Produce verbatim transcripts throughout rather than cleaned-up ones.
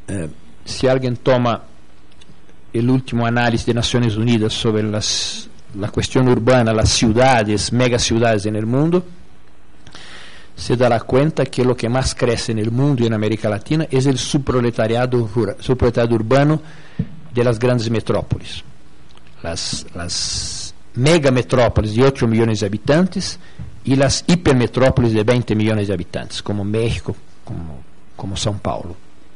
eh, si alguien toma el último análisis de Naciones Unidas sobre las, la cuestión urbana, las ciudades, megaciudades en el mundo, se dará cuenta que lo que más crece en el mundo y en América Latina es el subproletariado, subproletariado urbano de las grandes metrópolis. Las, las megametrópolis de ocho millones de habitantes y las hipermetrópolis de veinte millones de habitantes, como México, como, como São Paulo.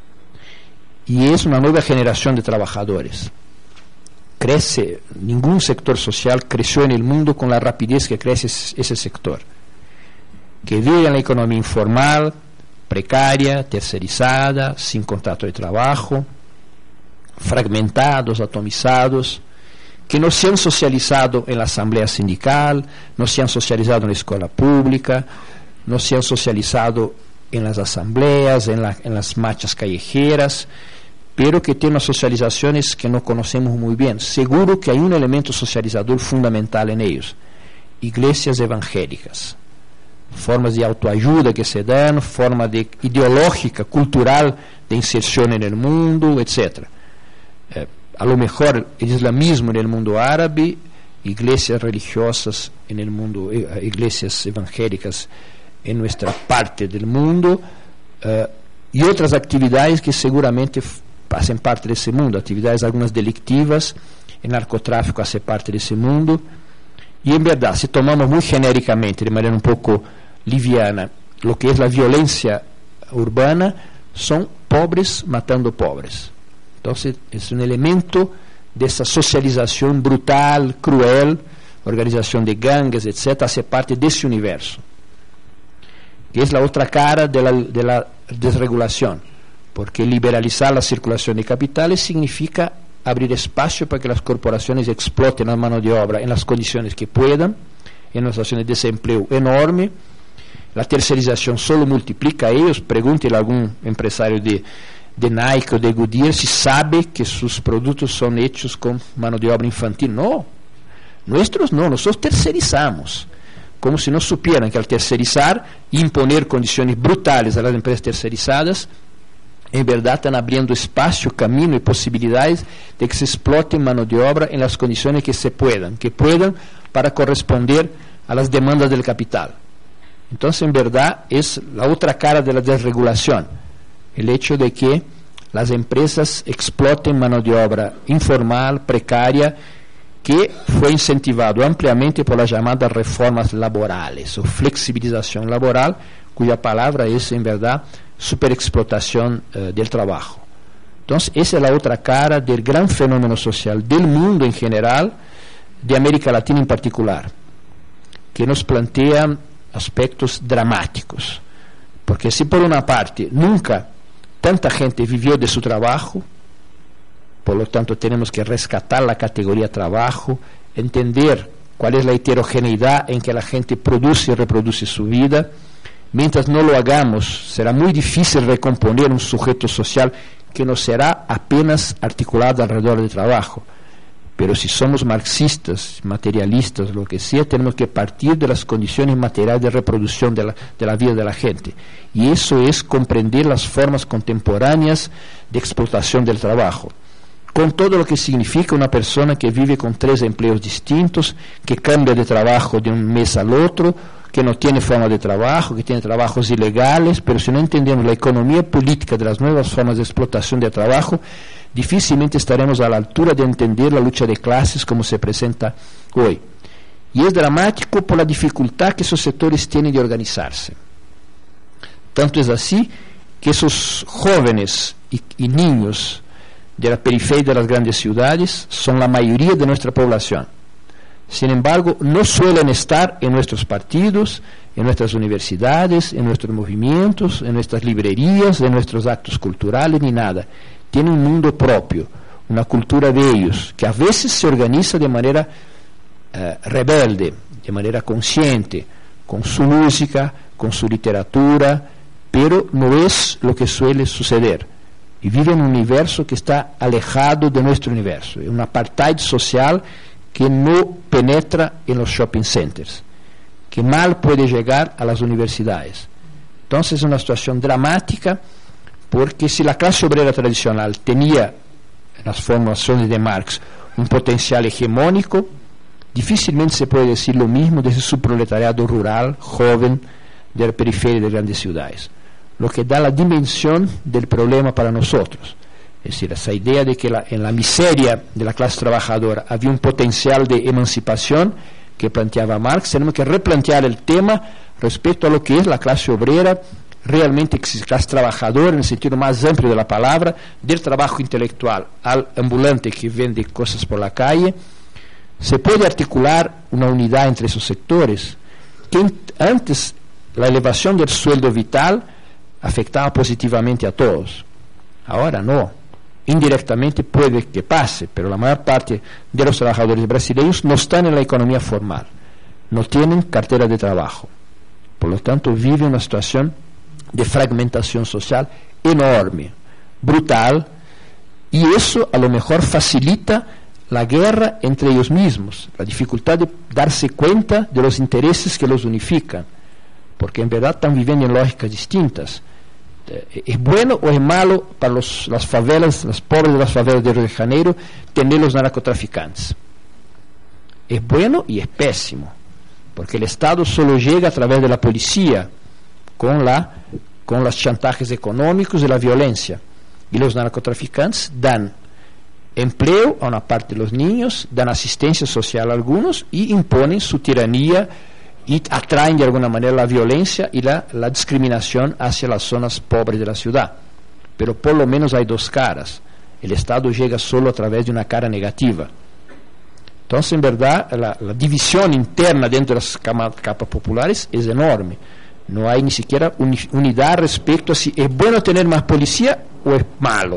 Y es una nueva generación de trabajadores. Crece, ningún sector social creció en el mundo con la rapidez que crece ese, ese sector, que vive en la economía informal, precaria, tercerizada, sin contrato de trabajo, fragmentados, atomizados, que no se han socializado en la asamblea sindical, no se han socializado en la escuela pública, no se han socializado en las asambleas, en, la, en las marchas callejeras, pero que tienen unas socializaciones que no conocemos muy bien. Seguro que hay un elemento socializador fundamental en ellos: iglesias evangélicas, formas de autoayuda que se dan, forma de ideológica, cultural, de inserción en el mundo, etcétera. Eh, a lo mejor el islamismo en el mundo árabe, iglesias religiosas en el mundo, eh, iglesias evangélicas en nuestra parte del mundo, eh, y otras actividades que seguramente f- hacen parte de ese mundo, actividades algunas delictivas, el narcotráfico hace parte de ese mundo. Y en verdad, si tomamos muy genéricamente, de manera un poco liviana, lo que es la violencia urbana, son pobres matando pobres. Entonces es un elemento de esa socialización brutal, cruel, organización de gangues, etcétera, hace parte de ese universo, que es la otra cara de la, de la desregulación, porque liberalizar la circulación de capitales significa abrir espacio para que las corporaciones exploten la mano de obra en las condiciones que puedan, en una situación de desempleo enorme. La tercerización solo multiplica a ellos. Pregúntele a algún empresario de, de Nike o de Goodyear si sabe que sus productos son hechos con mano de obra infantil. No, nuestros no, nosotros tercerizamos, como si no supieran que al tercerizar e imponer condiciones brutales a las empresas tercerizadas, en verdad están abriendo espacio, camino y posibilidades de que se explote mano de obra en las condiciones que se puedan, que puedan para corresponder a las demandas del capital. Entonces, en verdad, es la otra cara de la desregulación, el hecho de que las empresas exploten mano de obra informal, precaria, que fue incentivado ampliamente por las llamadas reformas laborales o flexibilización laboral, cuya palabra es, en verdad, superexplotación eh, del trabajo. Entonces, esa es la otra cara del gran fenómeno social del mundo en general, de América Latina en particular, que nos plantea aspectos dramáticos. Porque si por una parte nunca tanta gente vivió de su trabajo, por lo tanto tenemos que rescatar la categoría trabajo, entender cuál es la heterogeneidad en que la gente produce y reproduce su vida. Mientras no lo hagamos, será muy difícil recomponer un sujeto social que no será apenas articulado alrededor del trabajo. Pero si somos marxistas, materialistas, lo que sea, tenemos que partir de las condiciones materiales de reproducción de la, de la vida de la gente. Y eso es comprender las formas contemporáneas de explotación del trabajo, con todo lo que significa una persona que vive con tres empleos distintos, que cambia de trabajo de un mes al otro, que no tiene forma de trabajo, que tiene trabajos ilegales. Pero si no entendemos la economía política de las nuevas formas de explotación del trabajo, difícilmente estaremos a la altura de entender la lucha de clases como se presenta hoy. Y es dramático por la dificultad que esos sectores tienen de organizarse. Tanto es así que esos jóvenes y, y niños de la periferia de las grandes ciudades son la mayoría de nuestra población. Sin embargo, no suelen estar en nuestros partidos, en nuestras universidades, en nuestros movimientos, en nuestras librerías, en nuestros actos culturales, ni nada. Tienen un mundo propio, una cultura de ellos, que a veces se organiza de manera eh, rebelde, de manera consciente, con su música, con su literatura, pero no es lo que suele suceder. Y viven en un universo que está alejado de nuestro universo, es un apartheid social que no penetra en los shopping centers, que mal puede llegar a las universidades. Entonces es una situación dramática, porque si la clase obrera tradicional tenía, en las formulaciones de Marx, un potencial hegemónico, difícilmente se puede decir lo mismo de su proletariado rural, joven, de la periferia de grandes ciudades. Lo que da la dimensión del problema para nosotros. Es decir, esa idea de que la, en la miseria de la clase trabajadora había un potencial de emancipación que planteaba Marx. Tenemos que replantear el tema respecto a lo que es la clase obrera, realmente clase trabajadora en el sentido más amplio de la palabra, del trabajo intelectual al ambulante que vende cosas por la calle. Se puede articular una unidad entre esos sectores, que antes la elevación del sueldo vital afectaba positivamente a todos. Ahora no. Indirectamente puede que pase, pero la mayor parte de los trabajadores brasileños no están en la economía formal, no tienen cartera de trabajo. Por lo tanto, viven una situación de fragmentación social enorme, brutal, y eso a lo mejor facilita la guerra entre ellos mismos, la dificultad de darse cuenta de los intereses que los unifican, porque en verdad están viviendo en lógicas distintas. ¿Es bueno o es malo para los, las favelas, los pobres de las favelas de Río de Janeiro, tener los narcotraficantes? Es bueno y es pésimo, porque el Estado solo llega a través de la policía, con, la, con los chantajes económicos y la violencia. Y los narcotraficantes dan empleo a una parte de los niños, dan asistencia social a algunos y imponen su tiranía y atraen de alguna manera la violencia y la, la discriminación hacia las zonas pobres de la ciudad. Pero por lo menos hay dos caras. El Estado llega solo a través de una cara negativa. Entonces, en verdad, la, la división interna dentro de las capas, capas populares es enorme. No hay ni siquiera uni, unidad respecto a si es bueno tener más policía o es malo.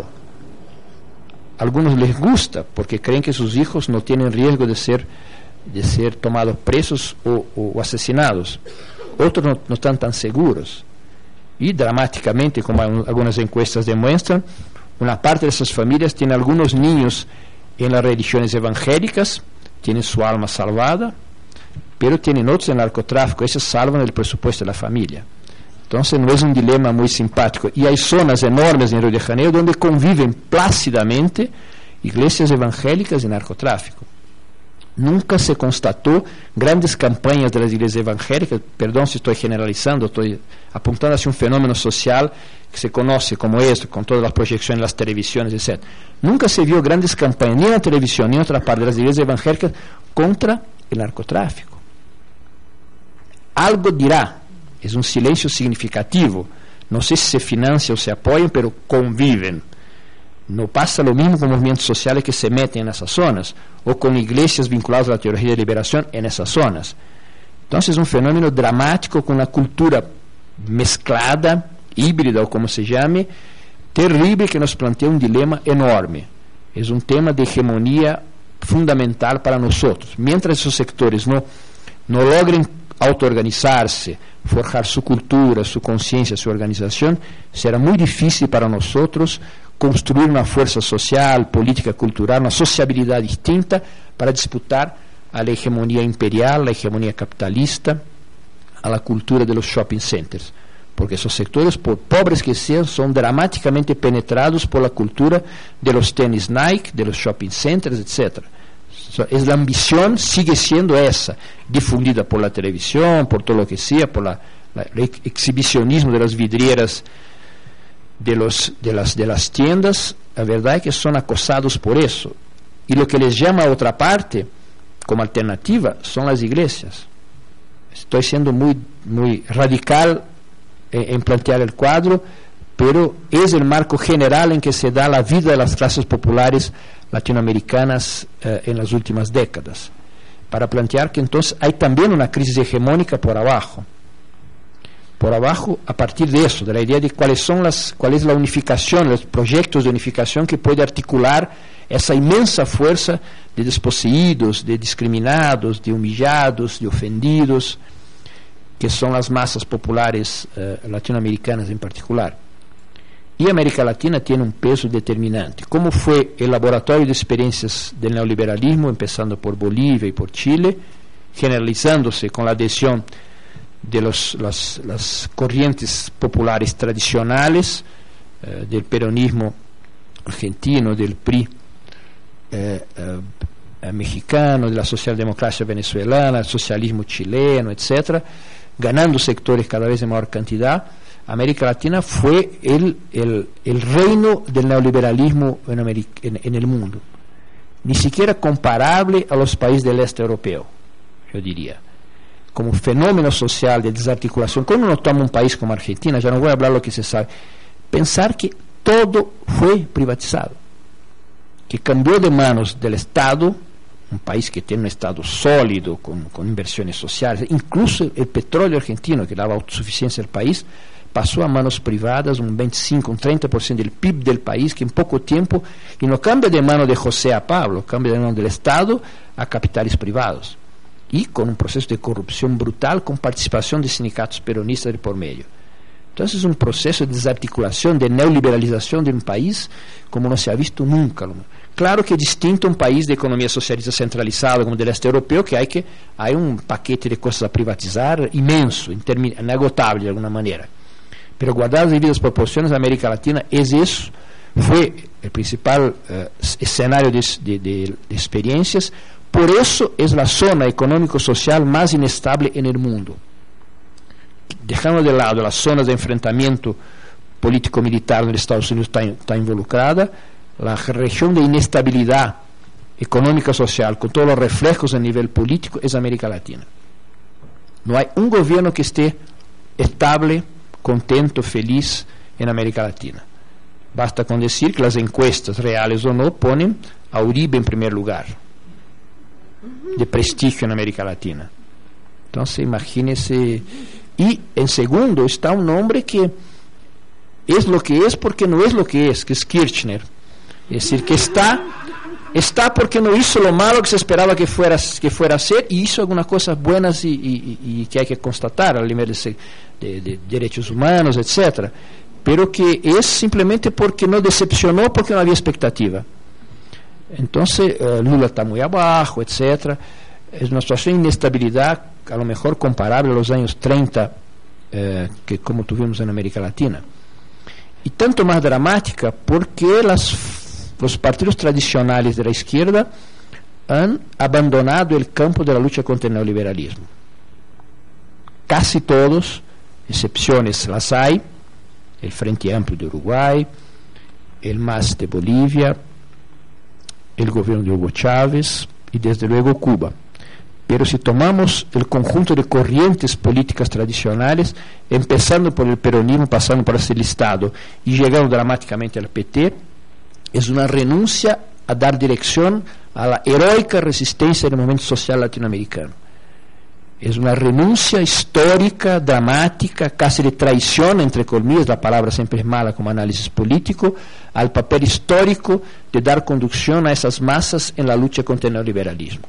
A algunos les gusta porque creen que sus hijos no tienen riesgo de ser de ser tomados presos o, o, o asesinados. Otros no, no están tan seguros. Y dramáticamente, como algunas encuestas demuestran, una parte de esas familias tiene algunos niños en las religiones evangélicas, tienen su alma salvada, pero tienen otros en narcotráfico, esos salvan el presupuesto de la familia. Entonces no es un dilema muy simpático. Y hay zonas enormes en Río de Janeiro donde conviven plácidamente iglesias evangélicas y narcotráfico. Nunca se constató grandes campañas de las iglesias evangélicas, perdón si estoy generalizando, estoy apuntando hacia un fenómeno social que se conoce como esto, con todas las proyecciones en las televisiones, etcétera. Nunca se vio grandes campañas, ni en la televisión, ni en otra parte de las iglesias evangélicas, contra el narcotráfico. Algo dirá, es un silencio significativo, no sé si se financia o se apoyan, pero conviven. No pasa lo mismo con movimientos sociales que se meten en esas zonas, o con iglesias vinculadas a la teología de liberación en esas zonas. Entonces es un fenómeno dramático con una cultura mezclada, híbrida o como se llame, terrible, que nos plantea un dilema enorme. Es un tema de hegemonía fundamental para nosotros. Mientras esos sectores no, no logren autoorganizarse, forjar su cultura, su conciencia, su organización, será muy difícil para nosotros construir una fuerza social, política, cultural, una sociabilidad distinta para disputar a la hegemonía imperial, la hegemonía capitalista, a la cultura de los shopping centers. Porque esos sectores, por pobres que sean, son dramáticamente penetrados por la cultura de los tenis Nike, de los shopping centers, etcétera. Es la ambición, sigue siendo esa, difundida por la televisión, por todo lo que sea, por la, la, el exhibicionismo de las vidrieras de, los, de, las, de las tiendas. La verdad es que son acosados por eso. Y lo que les llama a otra parte, como alternativa, son las iglesias. Estoy siendo muy, muy radical en, en plantear el cuadro, pero es el marco general en que se da la vida de las clases populares latinoamericanas eh, en las últimas décadas, para plantear que entonces hay también una crisis hegemónica por abajo, por abajo a partir de eso, de la idea de cuáles son las, cuál es la unificación, los proyectos de unificación que puede articular esa inmensa fuerza de desposeídos, de discriminados, de humillados, de ofendidos, que son las masas populares eh, latinoamericanas en particular. Y América Latina tiene un peso determinante. ¿Cómo fue el laboratorio de experiencias del neoliberalismo, empezando por Bolivia y por Chile, generalizándose con la adhesión de los, las, las corrientes populares tradicionales, eh, del peronismo argentino, del P R I eh, eh, mexicano, de la socialdemocracia venezolana, el socialismo chileno, etcétera, ganando sectores cada vez de mayor cantidad, América Latina fue el, el, el reino del neoliberalismo en, América, en, en el mundo, ni siquiera comparable a los países del este europeo, yo diría, como fenómeno social de desarticulación. Cuando uno toma un país como Argentina, ya no voy a hablar lo que se sabe, pensar que todo fue privatizado, que cambió de manos del Estado, un país que tiene un Estado sólido, con, con inversiones sociales, incluso el petróleo argentino, que daba autosuficiencia al país, pasó a manos privadas, un veinticinco, un treinta por ciento del P I B del país, que en poco tiempo, y no cambia de mano de José a Pablo, cambia de mano del Estado a capitales privados, y con un proceso de corrupción brutal, con participación de sindicatos peronistas de por medio. Entonces es un proceso de desarticulación, de neoliberalización de un país como no se ha visto nunca. Claro que es distinto a un país de economía socialista centralizada como del este europeo, que hay, que hay un paquete de cosas a privatizar inmenso, inagotable de alguna manera. Pero guardadas las debidas proporciones, América Latina es eso, fue el principal eh, escenario de, de, de, de experiencias, por eso es la zona económico-social más inestable en el mundo. Dejando de lado las zonas de enfrentamiento político-militar donde Estados Unidos está, está involucrada, la región de inestabilidad económica-social, con todos los reflejos a nivel político, es América Latina. No hay un gobierno que esté estable, contento, feliz en América Latina. Basta con decir que las encuestas, reales o no, ponen a Uribe en primer lugar, de prestigio en América Latina. Entonces, imagínese. Y en segundo está un hombre que es lo que es porque no es lo que es, que es Kirchner. Es decir, que está, está porque no hizo lo malo que se esperaba que fuera, que fuera a ser, y hizo algunas cosas buenas y, y, y que hay que constatar a nivel de, de, de derechos humanos, etcétera. Pero que es simplemente porque no decepcionó, porque no había expectativa. Entonces, uh, Lula está muy abajo, etcétera. Es una situación de inestabilidad a lo mejor comparable a los años treinta eh, que como tuvimos en América Latina, y tanto más dramática porque las, los partidos tradicionales de la izquierda han abandonado el campo de la lucha contra el neoliberalismo. Casi todos, excepciones las hay, el Frente Amplio de Uruguay, el M A S de Bolivia, el gobierno de Hugo Chávez y desde luego Cuba. Pero si tomamos el conjunto de corrientes políticas tradicionales, empezando por el peronismo, pasando por ese listado y llegando dramáticamente al P T, es una renuncia a dar dirección a la heroica resistencia del movimiento social latinoamericano. Es una renuncia histórica, dramática, casi de traición, entre comillas, la palabra siempre es mala como análisis político, al papel histórico de dar conducción a esas masas en la lucha contra el neoliberalismo.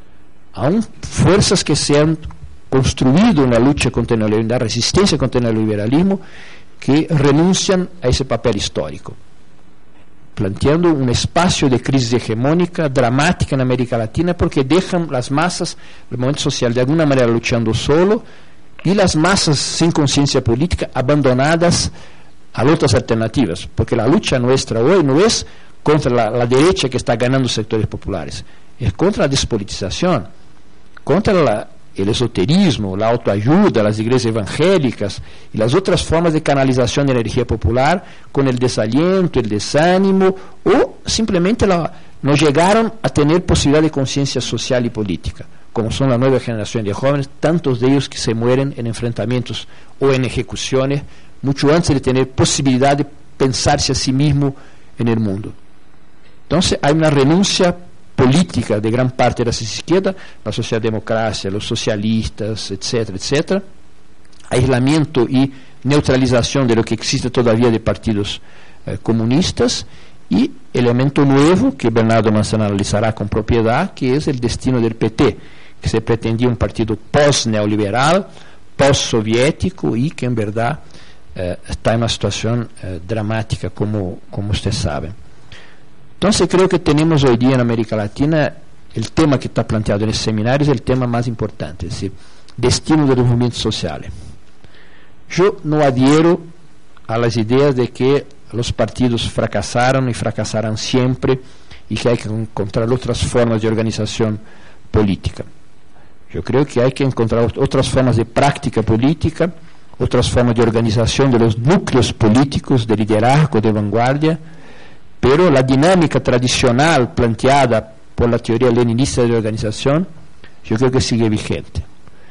Aún fuerzas que se han construido en la lucha contra el neoliberalismo, la resistencia contra el neoliberalismo, que renuncian a ese papel histórico, planteando un espacio de crisis hegemónica dramática en América Latina, porque dejan las masas, el movimiento social de alguna manera luchando solo, y las masas sin conciencia política abandonadas a otras alternativas, porque la lucha nuestra hoy no es contra la, la derecha que está ganando sectores populares, es contra la despolitización, contra la, el esoterismo, la autoayuda, las iglesias evangélicas y las otras formas de canalización de energía popular con el desaliento, el desánimo, o simplemente la, no llegaron a tener posibilidad de conciencia social y política, como son la nueva generación de jóvenes, tantos de ellos que se mueren en enfrentamientos o en ejecuciones, mucho antes de tener posibilidad de pensarse a sí mismo en el mundo. Entonces hay una renuncia política de gran parte de la izquierda, la socialdemocracia, los socialistas, etcétera, etcétera, aislamiento y neutralización de lo que existe todavía de partidos eh, comunistas, y elemento nuevo que Bernardo Manzano analizará con propiedad, que es el destino del P T, que se pretendía un partido post-neoliberal, post-soviético, y que en verdad eh, está en una situación eh, dramática, como, como usted sabe. Entonces creo que tenemos hoy día en América Latina el tema que está planteado en ese seminario es el tema más importante, es decir, destino de los movimientos sociales. Yo no adhiero a las ideas de que los partidos fracasaron y fracasarán siempre y que hay que encontrar otras formas de organización política. Yo creo que hay que encontrar otras formas de práctica política, otras formas de organización de los núcleos políticos, de liderazgo, de vanguardia, pero la dinámica tradicional planteada por la teoría leninista de organización, yo creo que sigue vigente.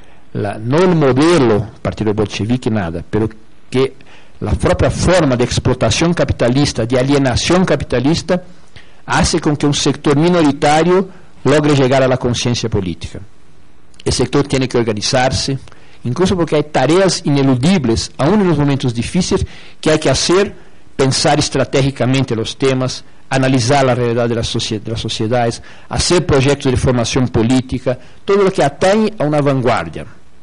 La, no el modelo partido bolchevique, nada, pero que la propia forma de explotación capitalista, de alienación capitalista, hace con que un sector minoritario logre llegar a la conciencia política. El sector tiene que organizarse, incluso porque hay tareas ineludibles, aún en los momentos difíciles, que hay que hacer, pensar estratégicamente los temas, analizar la realidad de las, sociedad, de las sociedades, hacer proyectos de formación política, todo lo que atañe a una vanguardia.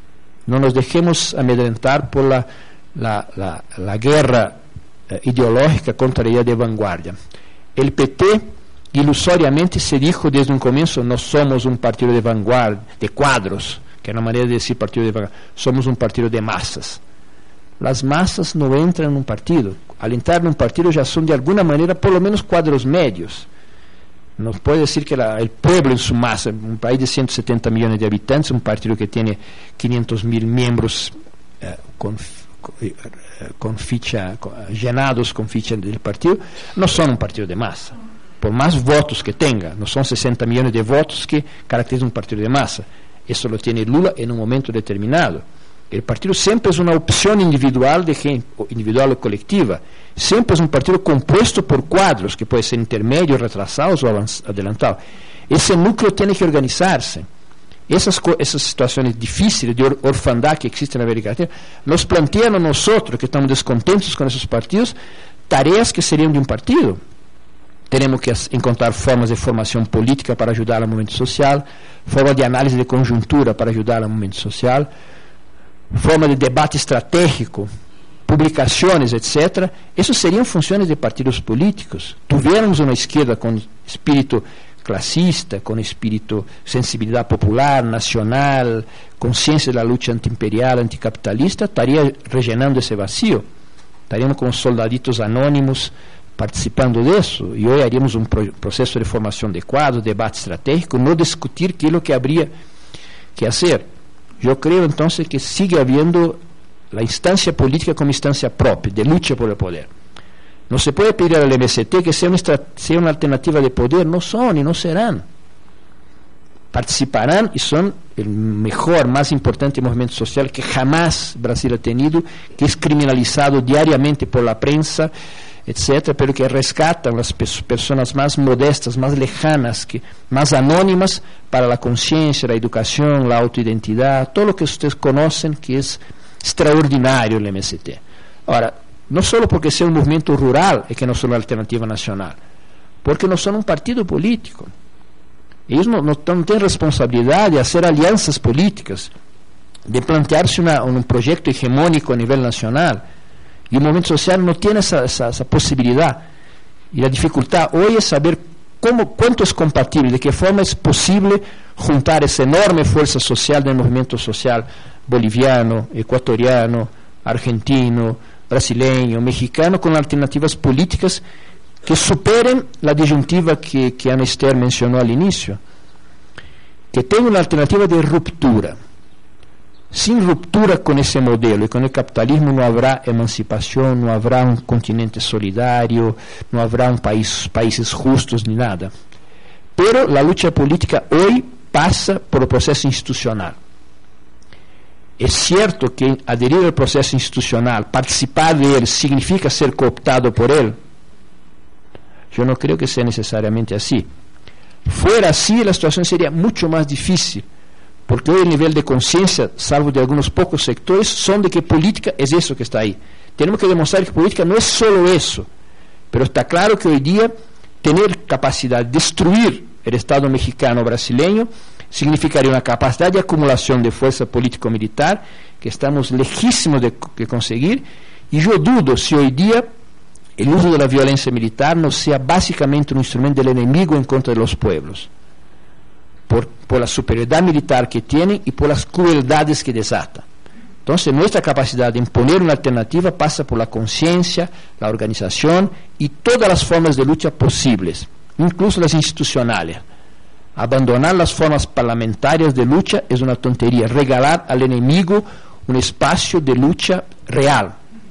No nos dejemos amedrentar por la, la, la, la guerra eh, ideológica contra la idea de vanguardia. El P T ilusoriamente se dijo desde un comienzo: no somos un partido de vanguardia, de cuadros, que es una manera de decir partido de vanguardia, somos un partido de masas. Las masas no entran en un partido. Al entrar en un partido ya son de alguna manera por lo menos cuadros medios. No puede decir que la, el pueblo en su masa, un país de ciento setenta millones de habitantes, un partido que tiene quinientos mil miembros eh, con, con, con ficha, con, llenados con ficha del partido, no son un partido de masa. Por más votos que tenga, no son sesenta millones de votos que caracterizan un partido de masa. Eso lo tiene Lula en un momento determinado. El partido siempre es una opción individual, de gente, individual o colectiva. Siempre es un partido compuesto por cuadros, que pueden ser intermedios, retrasados o adelantados. Ese núcleo tiene que organizarse. Esas, esas situaciones difíciles de or, orfandad que existen en América Latina nos plantean a nosotros, que estamos descontentos con esos partidos, tareas que serían de un partido. Tenemos que encontrar formas de formación política para ayudar al movimiento social, formas de análisis de conjuntura para ayudar al movimiento social, forma de debate estratégico, publicaciones, etcétera. Eso serían funciones de partidos políticos. Tuviéramos una izquierda con espíritu clasista, con espíritu sensibilidad popular, nacional, conciencia de la lucha antiimperial, anticapitalista, estaría rellenando ese vacío. Estaríamos como soldaditos anónimos participando de eso, y hoy haríamos un pro proceso de formación de cuadros, debate estratégico, no discutir qué es lo que habría que hacer. Yo creo entonces que sigue habiendo la instancia política como instancia propia, de lucha por el poder. No se puede pedir al M S T que sea una, sea una alternativa de poder, no son y no serán. Participarán y son el mejor, más importante movimiento social que jamás Brasil ha tenido, que es criminalizado diariamente por la prensa, etcétera, pero que rescatan las pe personas más modestas, más lejanas, que, más anónimas para la conciencia, la educación, la autoidentidad, todo lo que ustedes conocen que es extraordinario el M S T. Ahora, no solo porque sea un movimiento rural es que no son una alternativa nacional, porque no son un partido político. Ellos no, no, no tienen responsabilidad de hacer alianzas políticas, de plantearse una, un proyecto hegemónico a nivel nacional. Y el movimiento social no tiene esa, esa, esa posibilidad. Y la dificultad hoy es saber cómo, cuánto es compatible, de qué forma es posible juntar esa enorme fuerza social del movimiento social boliviano, ecuatoriano, argentino, brasileño, mexicano, con alternativas políticas que superen la disyuntiva que, que Ana Esther mencionó al inicio, que tenga una alternativa de ruptura. Sin ruptura con ese modelo y con el capitalismo no habrá emancipación, no habrá un continente solidario, no habrá un país, países justos ni nada. Pero la lucha política hoy pasa por el proceso institucional. Es cierto que adherir al proceso institucional, participar de él, significa ser cooptado por él. Yo no creo que sea necesariamente así. Fuera así, la situación sería mucho más difícil. Porque hoy el nivel de conciencia, salvo de algunos pocos sectores, son de que política es eso que está ahí. Tenemos que demostrar que política no es solo eso. Pero está claro que hoy día tener capacidad de destruir el Estado mexicano o brasileño significaría una capacidad de acumulación de fuerza político-militar que estamos lejísimos de, de conseguir. Y yo dudo si hoy día el uso de la violencia militar no sea básicamente un instrumento del enemigo en contra de los pueblos. Por, por la superioridad militar que tiene y por las crueldades que desata. Entonces, nuestra capacidad de imponer una alternativa pasa por la conciencia, la organización y todas las formas de lucha posibles, incluso las institucionales. Abandonar las formas parlamentarias de lucha es una tontería, regalar al enemigo un espacio de lucha real.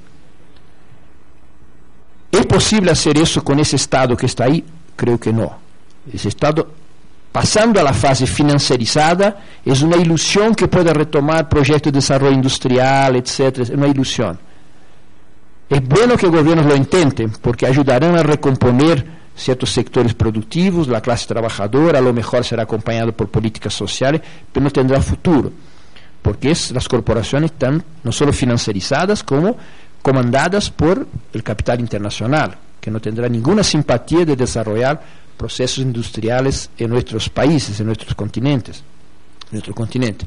¿Es posible hacer eso con ese Estado que está ahí? Creo que no. Ese Estado, pasando a la fase financiarizada, es una ilusión que pueda retomar proyectos de desarrollo industrial, etcétera. Es una ilusión. Es bueno que gobiernos lo intenten, porque ayudarán a recomponer ciertos sectores productivos, la clase trabajadora, a lo mejor será acompañado por políticas sociales, pero no tendrá futuro, porque es, las corporaciones están no solo financiarizadas, como comandadas por el capital internacional, que no tendrá ninguna simpatía de desarrollar procesos industriales en nuestros países, en nuestros continentes, en nuestro continente.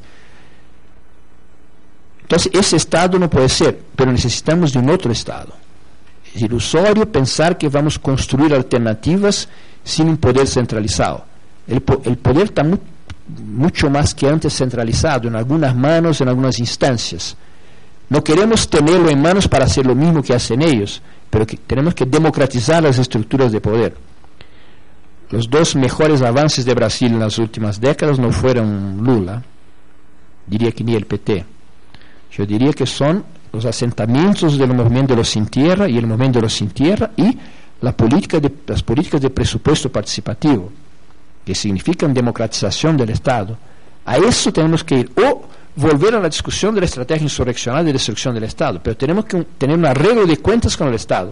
Entonces, ese Estado no puede ser, pero necesitamos de un otro Estado. Es ilusorio pensar que vamos a construir alternativas sin un poder centralizado. El, po el poder está mu mucho más que antes centralizado, en algunas manos, en algunas instancias. No queremos tenerlo en manos para hacer lo mismo que hacen ellos, pero que tenemos que democratizar las estructuras de poder. Los dos mejores avances de Brasil en las últimas décadas no fueron Lula, diría que ni el P T. Yo diría que son los asentamientos del movimiento de los sin tierra y el movimiento de los sin tierra y la política de, las políticas de presupuesto participativo, que significan democratización del Estado. A eso tenemos que ir, o volver a la discusión de la estrategia insurreccional de destrucción del Estado, pero tenemos que tener un arreglo de cuentas con el Estado.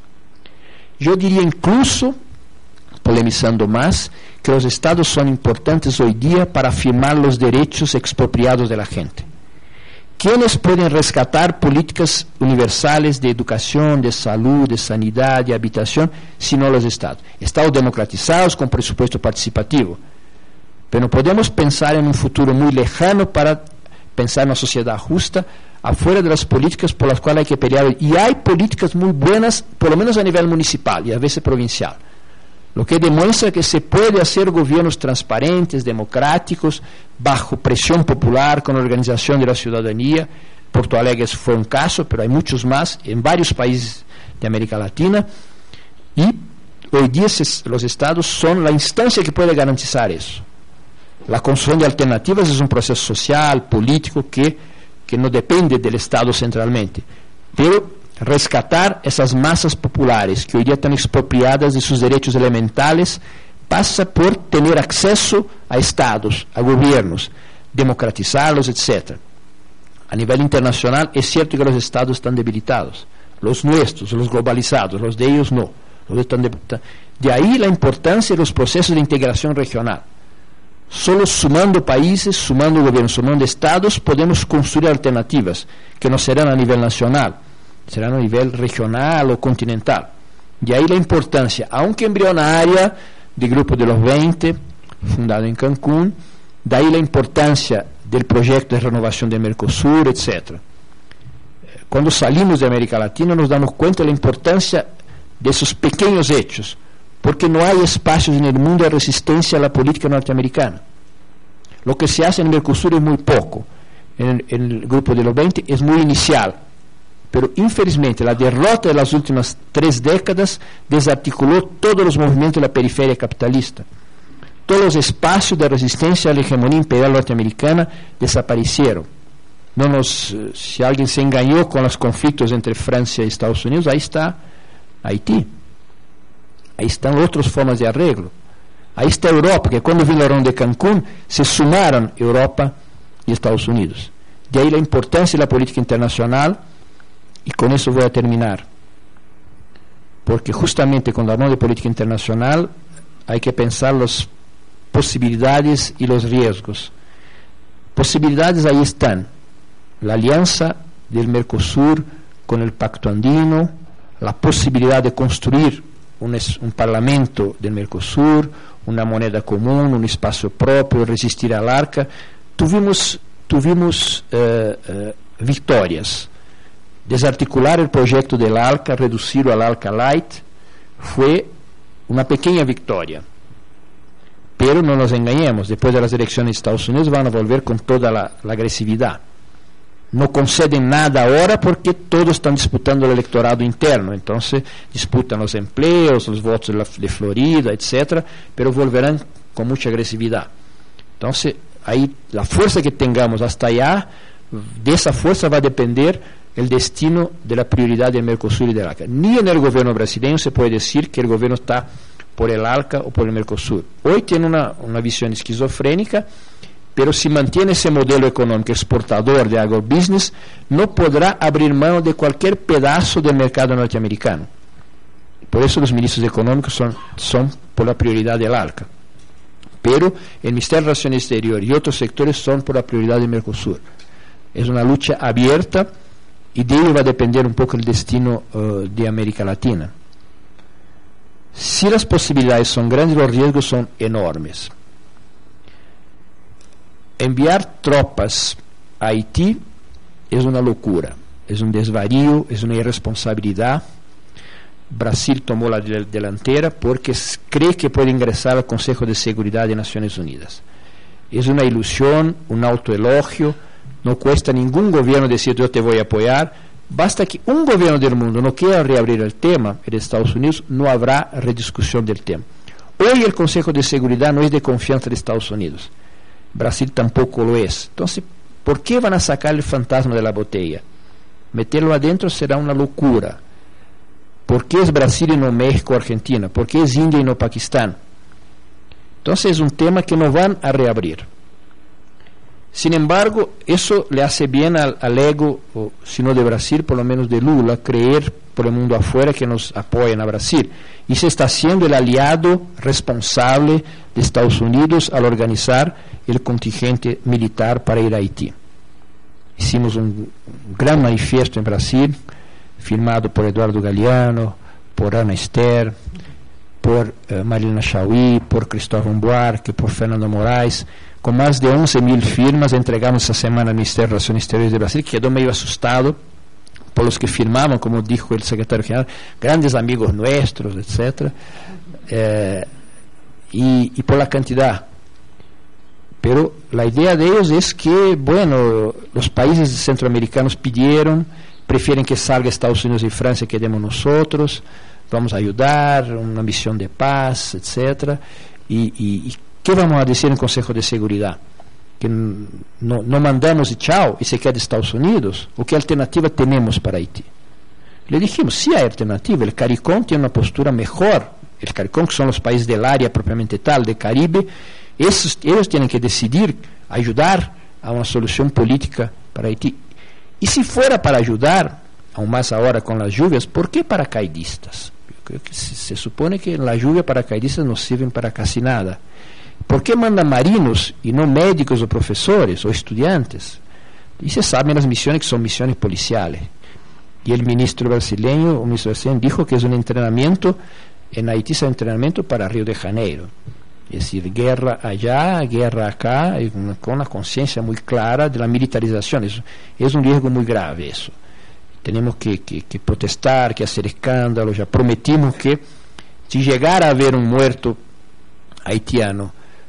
Yo diría incluso, polemizando más, que los Estados son importantes hoy día para afirmar los derechos expropiados de la gente. ¿Quiénes pueden rescatar políticas universales de educación, de salud, de sanidad, de habitación, si no los Estados? Estados democratizados con presupuesto participativo. Pero no podemos pensar en un futuro muy lejano para pensar en una sociedad justa afuera de las políticas por las cuales hay que pelear. Y hay políticas muy buenas, por lo menos a nivel municipal y a veces provincial. Lo que demuestra que se puede hacer gobiernos transparentes, democráticos, bajo presión popular, con organización de la ciudadanía. Porto Alegre fue un caso, pero hay muchos más en varios países de América Latina. Y hoy día los Estados son la instancia que puede garantizar eso. La construcción de alternativas es un proceso social, político, que, que no depende del Estado centralmente. Pero rescatar esas masas populares que hoy día están expropiadas de sus derechos elementales pasa por tener acceso a estados, a gobiernos, democratizarlos, etcétera. A nivel internacional es cierto que los estados están debilitados, los nuestros, los globalizados, los de ellos no. Los están debilitados. De ahí la importancia de los procesos de integración regional. Solo sumando países, sumando gobiernos, sumando estados, podemos construir alternativas que no serán a nivel nacional, serán a nivel regional o continental. De ahí la importancia, aunque embrionaria, del Grupo de los veinte, fundado en Cancún, de ahí la importancia del proyecto de renovación de Mercosur, etcétera. Cuando salimos de América Latina nos damos cuenta de la importancia de esos pequeños hechos, porque no hay espacios en el mundo de resistencia a la política norteamericana. Lo que se hace en Mercosur es muy poco, en el, en el Grupo de los veinte es muy inicial, pero infelizmente la derrota de las últimas tres décadas desarticuló todos los movimientos de la periferia capitalista. Todos los espacios de resistencia a la hegemonía imperial norteamericana desaparecieron. No nos, si alguien se engañó con los conflictos entre Francia y Estados Unidos, ahí está Haití. Ahí están otras formas de arreglo. Ahí está Europa, que cuando vino la ronda de Cancún se sumaron Europa y Estados Unidos. De ahí la importancia de la política internacional. Y con eso voy a terminar, porque justamente con la ronda de política internacional hay que pensar las posibilidades y los riesgos. Posibilidades ahí están: la alianza del Mercosur con el Pacto Andino, la posibilidad de construir un, un parlamento del Mercosur, una moneda común, un espacio propio, resistir al ARCA. Tuvimos, tuvimos eh, eh, victorias. Desarticular el proyecto del ALCA, reducirlo al ALCA Light, fue una pequeña victoria. Pero no nos engañemos, después de las elecciones de Estados Unidos van a volver con toda la, la agresividad. no conceden nada ahora porque todos están disputando el electorado interno, entonces disputan los empleos, los votos de, la, de Florida, etcétera, pero volverán con mucha agresividad. Entonces, ahí la fuerza que tengamos hasta allá, de esa fuerza va a depender el destino de la prioridad del Mercosur y del ALCA. Ni en el gobierno brasileño se puede decir que el gobierno está por el ALCA o por el Mercosur. Hoy tiene una, una visión esquizofrénica, pero si mantiene ese modelo económico exportador de agrobusiness, no podrá abrir mano de cualquier pedazo del mercado norteamericano. Por eso los ministros económicos son, son por la prioridad del ALCA. Pero el Ministerio de Relaciones Exteriores y otros sectores son por la prioridad del Mercosur. Es una lucha abierta y de ello va a depender un poco el destino uh, de América Latina. Si las posibilidades son grandes, los riesgos son enormes. Enviar tropas a Haití es una locura, es un desvarío, es una irresponsabilidad. Brasil tomó la delantera porque cree que puede ingresar al Consejo de Seguridad de Naciones Unidas. Es una ilusión, un autoelogio, no cuesta ningún gobierno decir yo te voy a apoyar, basta que un gobierno del mundo no quiera reabrir el tema, el de Estados Unidos, no habrá rediscusión del tema. Hoy el Consejo de Seguridad no es de confianza de Estados Unidos. Brasil tampoco lo es. Entonces, ¿por qué van a sacar el fantasma de la botella? Meterlo adentro será una locura. ¿Por qué es Brasil y no México o Argentina? ¿Por qué es India y no Pakistán? Entonces es un tema que no van a reabrir. Sin embargo, eso le hace bien al, al ego, o, si no de Brasil, por lo menos de Lula, creer por el mundo afuera que nos apoyan a Brasil. Y se está haciendo el aliado responsable de Estados Unidos al organizar el contingente militar para ir a Haití. Hicimos un, un gran manifiesto en Brasil, firmado por Eduardo Galeano, por Ana Esther, por eh, Marilena Chauí, por Cristóvão Buarque, por Fernando Moraes, con más de once mil firmas. Entregamos esta semana al Ministerio de Relaciones Exteriores de Brasil, que quedó medio asustado por los que firmaban, como dijo el secretario general, grandes amigos nuestros, etcétera, eh, y, y por la cantidad. Pero la idea de ellos es que, bueno, los países centroamericanos pidieron, prefieren que salga Estados Unidos y Francia que demos nosotros, vamos a ayudar, una misión de paz, etcétera. Y, y, y ¿qué vamos a decir en el Consejo de Seguridad? ¿Que no, no mandamos y chao, y se queda Estados Unidos? ¿O qué alternativa tenemos para Haití? Le dijimos, sí hay alternativa, el CARICOM tiene una postura mejor, el CARICOM, que son los países del área propiamente tal, del Caribe, esos, ellos tienen que decidir, ayudar a una solución política para Haití. Y si fuera para ayudar, aún más ahora con las lluvias, ¿por qué paracaidistas? Yo creo que se, se supone que la lluvia paracaidistas no sirven para casi nada. ¿Por qué mandan marinos y no médicos o profesores o estudiantes? Y se saben las misiones que son misiones policiales. Y el ministro brasileño, el ministro brasileño dijo que es un entrenamiento, en Haití es un entrenamiento para Río de Janeiro. Es decir, guerra allá, guerra acá, una, con una conciencia muy clara de la militarización. Es, es un riesgo muy grave eso. Tenemos que, que, que protestar, que hacer escándalo. Ya prometimos que si llegara a haber un muerto haitiano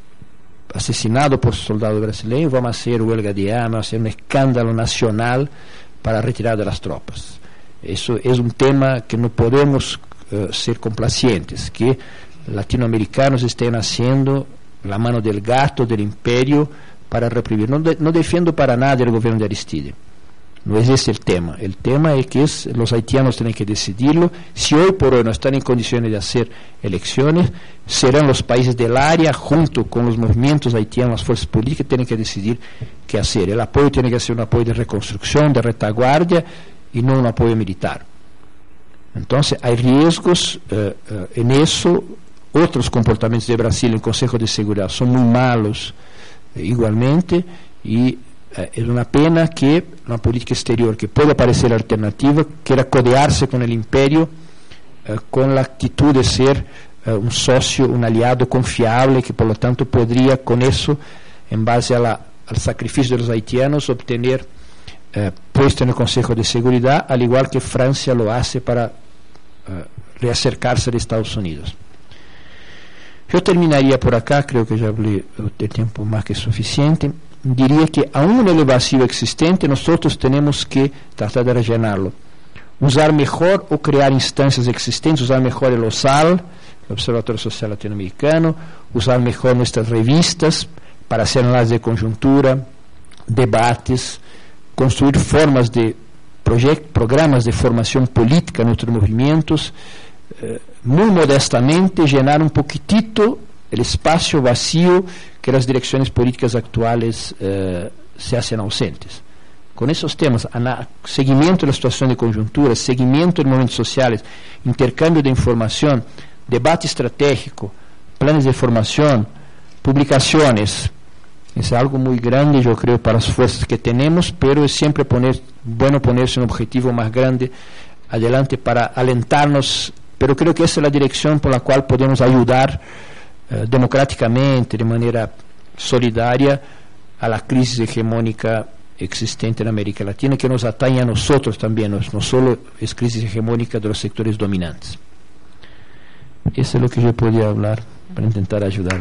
asesinado por soldados brasileños, vamos a hacer huelga de hambre, vamos a hacer un escándalo nacional para retirar de las tropas. Eso es un tema que no podemos uh, ser complacientes, que latinoamericanos estén haciendo la mano del gato del imperio para reprimir. No, de, no defiendo para nada el gobierno de Aristide. No es ese el tema. El tema es que es, los haitianos tienen que decidirlo. Si hoy por hoy no están en condiciones de hacer elecciones, serán los países del área, junto con los movimientos haitianos, las fuerzas políticas, tienen que decidir qué hacer. El apoyo tiene que ser un apoyo de reconstrucción, de retaguardia, y no un apoyo militar. Entonces, hay riesgos eh, eh, en eso. Otros comportamientos de Brasil en el Consejo de Seguridad son muy malos eh, igualmente, y eh, es una pena que una política exterior que puede parecer alternativa quiera codearse con el imperio eh, con la actitud de ser eh, un socio, un aliado confiable, que por lo tanto podría con eso, en base a la, al sacrificio de los haitianos, obtener eh, puesto en el Consejo de Seguridad, al igual que Francia lo hace para eh, reacercarse a Estados Unidos. Yo terminaría por acá, creo que ya hablé de tiempo más que suficiente. diría que aún en el vacío existente nosotros tenemos que tratar de rellenarlo. Usar mejor o crear instancias existentes, usar mejor el O S A L, el Observatorio Social Latinoamericano, usar mejor nuestras revistas para hacer análisis de coyuntura, debates, construir formas de programas de formación política en nuestros movimientos, eh, muy modestamente llenar un poquitito el espacio vacío que las direcciones políticas actuales eh, se hacen ausentes. Con esos temas, seguimiento de la situación de coyuntura, seguimiento de movimientos sociales, intercambio de información, debate estratégico, planes de formación, publicaciones, es algo muy grande, yo creo, para las fuerzas que tenemos, pero es siempre poner, bueno ponerse un objetivo más grande adelante para alentarnos, pero creo que esa es la dirección por la cual podemos ayudar eh, democráticamente, de manera solidaria, a la crisis hegemónica existente en América Latina, que nos atañe a nosotros también, no, no solo es crisis hegemónica de los sectores dominantes. Eso es lo que yo podía hablar para intentar ayudar.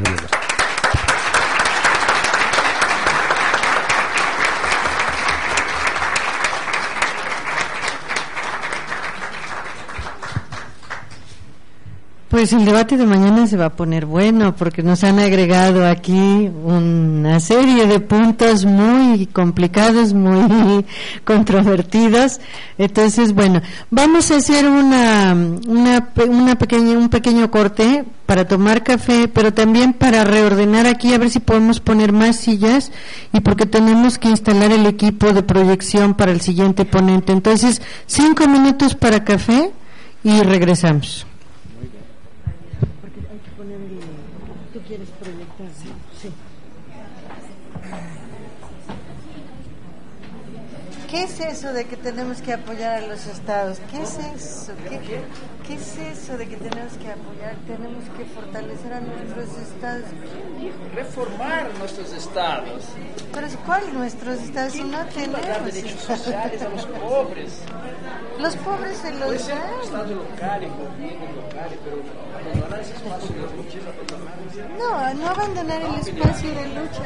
Pues el debate de mañana se va a poner bueno porque nos han agregado aquí una serie de puntos muy complicados, muy controvertidos. Entonces, bueno, vamos a hacer una, una, una pequeña, un pequeño corte para tomar café, pero también para reordenar aquí, a ver si podemos poner más sillas y porque tenemos que instalar el equipo de proyección para el siguiente ponente. Entonces, cinco minutos para café y regresamos. ¿Quieres proyectar? Sí, sí. ¿Qué es eso de que tenemos que apoyar a los estados? ¿Qué es eso? ¿Qué, qué es eso de que tenemos que apoyar? Tenemos que fortalecer a nuestros estados. Reformar nuestros estados. Pero ¿cuáles nuestros estados? Si no tenemos dar derechos sociales a los pobres. Los pobres se los Puede ser dan. un estado local, en gobiernos locales, pero abandonar ese espacio de lucha. No, no abandonar el espacio de lucha.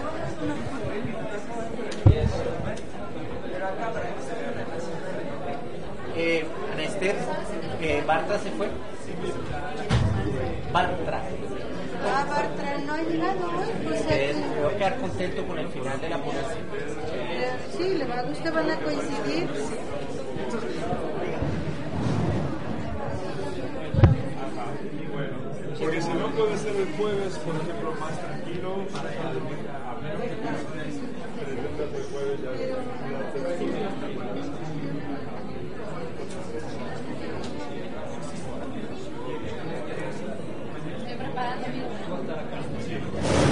Eh, Anester, eh, ¿Bartra se fue? Bartra. Ah, Bartra no ha llegado hoy. Pues Eh, me voy a quedar contento con el final de la ponencia. sí, le va a gustar, van a coincidir. Porque si no puede ser el jueves, por ejemplo, más tranquilo. El jueves ya.